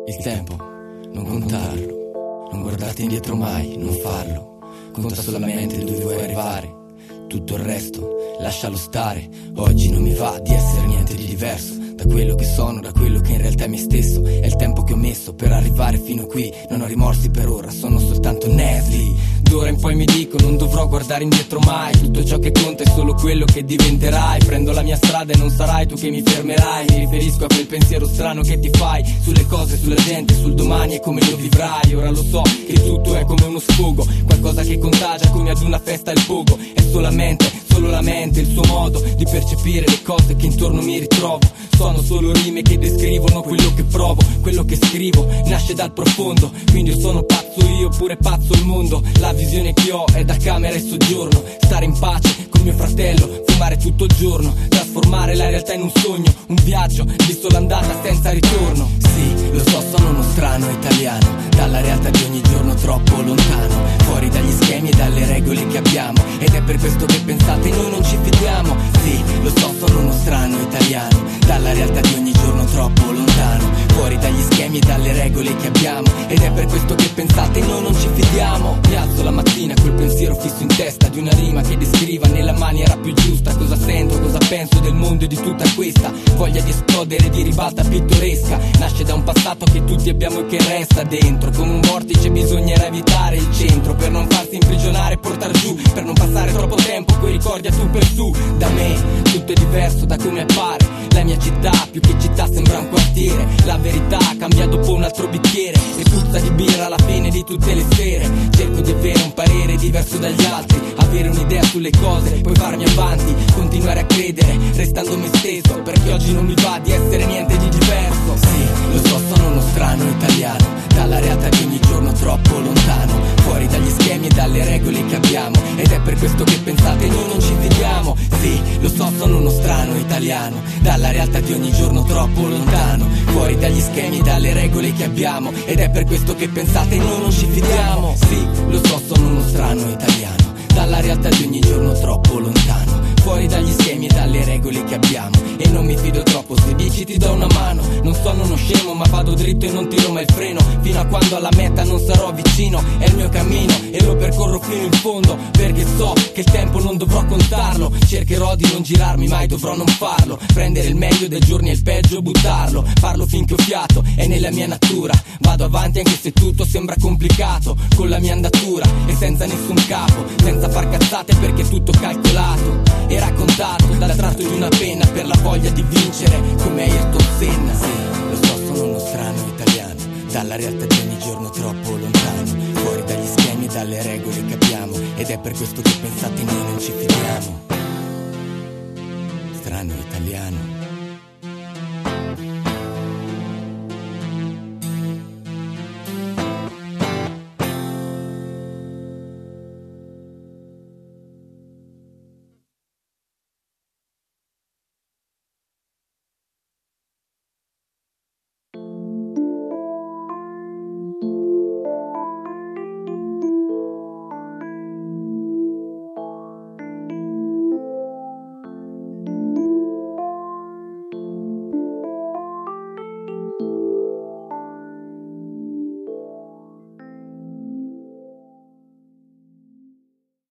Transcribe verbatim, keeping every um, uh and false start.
Il tempo, non contarlo, non guardarti indietro mai, non farlo. Conta solamente dove vuoi arrivare, tutto il resto lascialo stare. Oggi non mi va di essere niente di diverso da quello che sono, da quello che in realtà è me stesso. È il tempo che ho messo per arrivare fino qui, non ho rimorsi per ora, sono soltanto nervi. D'ora in poi mi dico non dovrò guardare indietro mai, tutto ciò che conta è solo quello che diventerai. Prendo la mia strada e non sarai tu che mi fermerai. Mi riferisco a quel pensiero strano che ti fai sulle cose, sulla gente, sul domani e come lo vivrai. Ora lo so che tutto è come uno sfogo, qualcosa che contagia come ad una festa il pogo. È solamente, solo la mente, il suo modo di percepire le cose che intorno mi ritrovo. Sono solo rime che descrivono quello che provo, quello che scrivo nasce dal profondo. Quindi io sono pazzo io, pure pazzo il mondo. La visione che ho è da camera e soggiorno, stare in pace con mio fratello, fumare tutto il giorno, trasformare la realtà in un sogno, un viaggio, visto l'andata senza ritorno. Sì, lo so, sono uno strano italiano, dalla realtà di ogni giorno troppo lontano, fuori dagli schemi e dalle regole che abbiamo. Ed è per questo che pensate noi non ci fidiamo. Sì, lo so, sono uno strano italiano, dalla realtà di ogni giorno troppo lontano, fuori dagli schemi e dalle regole che abbiamo. Ed è per questo che pensate noi non ci fidiamo. Mi alzo la mattina col pensiero fisso in testa di una rima che descriva nella maniera più giusta cosa sento, cosa penso del mondo e di tutta questa voglia di esplodere di ribalta pittoresca. Nasce da un passato che tutti abbiamo e che resta dentro, come un vortice bisognerà evitare il centro per non farsi imprigionare e portar giù, per non passare troppo tempo coi ricordi a tu per su. Da me tutto è diverso da come appare, la mia città più che città sembra un quartiere. La verità cambia dopo un altro bicchiere e puzza di birra alla fine di tutte le sere. Cerco di avere un parere diverso dagli altri, avere un'idea sulle cose, poi farmi avanti, continuare a credere restando me stesso, perché oggi non mi va di essere niente di diverso. Sì, lo so, sono uno strano italiano, dalla realtà di ogni giorno troppo lontano, fuori dagli schemi e dalle regole che abbiamo. Ed è per questo che pensate noi non ci fidiamo. Sì, lo so, sono uno strano italiano, dalla realtà di ogni giorno troppo lontano, fuori dagli schemi e dalle regole che abbiamo. Ed è per questo che pensate noi non ci fidiamo. Sì, lo so, sono uno strano italiano, dalla realtà di ogni giorno troppo lontano, fuori dagli schemi e dalle regole che abbiamo. E non mi fido troppo se dici ti do una mano. Non sono uno scemo ma vado dritto e non tiro mai il freno, fino a quando alla meta non sarò vicino. È il mio cammino e lo percorro fino in fondo, perché so che il tempo non dovrò contarlo. Cercherò di non girarmi, mai dovrò non farlo, prendere il meglio dei giorni e il peggio buttarlo. Farlo finché ho fiato, è nella mia natura. Vado avanti anche se tutto sembra complicato, con la mia andatura e senza nessun capo, senza far cazzate perché è tutto calcolato e raccontato dal tratto di una penna, per la voglia di vincere come Ayrton Senna. Sì, lo so, sono uno strano italiano, dalla realtà di ogni giorno troppo lontano, fuori dagli schemi e dalle regole che abbiamo. Ed è per questo che pensate noi non ci fidiamo. Strano italiano.